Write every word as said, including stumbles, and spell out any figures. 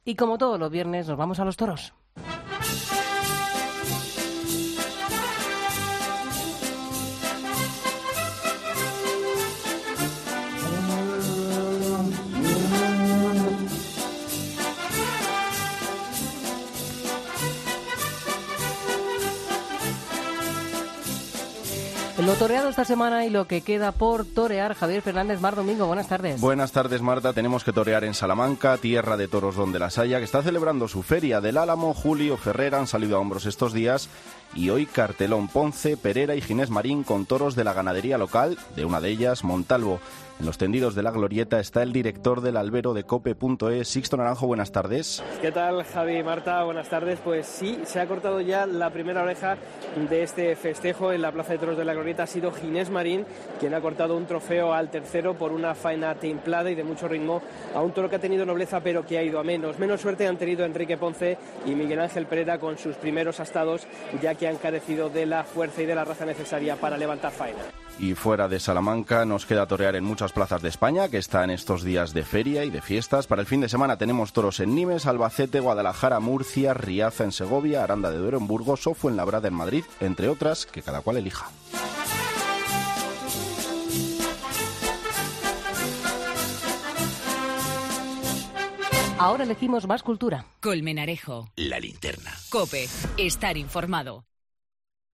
Y como todos los viernes, nos vamos a los toros. Lo toreado esta semana y lo que queda por torear. Javier Fernández Mar Domingo, buenas tardes. Buenas tardes, Marta. Tenemos que torear en Salamanca, tierra de toros donde las haya, que está celebrando su feria del Álamo. Julio, Ferrer han salido a hombros estos días y hoy cartelón Ponce, Perera y Ginés Marín con toros de la ganadería local, de una de ellas Montalvo. En los tendidos de la glorieta está el director del albero de cope punto es, Sixto Naranjo, buenas tardes. ¿Qué tal, Javi y Marta? Buenas tardes. Pues sí, se ha cortado ya la primera oreja de este festejo en la Plaza de Toros de la Glorieta. Ha sido Ginés Marín quien ha cortado un trofeo al tercero por una faena templada y de mucho ritmo a un toro que ha tenido nobleza pero que ha ido a menos. Menos suerte han tenido Enrique Ponce y Miguel Ángel Perera con sus primeros astados, ya que han carecido de la fuerza y de la raza necesaria para levantar faena. Y fuera de Salamanca nos queda torear en muchas plazas de España, que están estos días de feria y de fiestas. Para el fin de semana tenemos toros en Nimes, Albacete, Guadalajara, Murcia, Riaza en Segovia, Aranda de Duero en Burgos o Fuenlabrada en Madrid, entre otras que cada cual elija. Ahora elegimos más cultura. Colmenarejo. La linterna. COPE. Estar informado.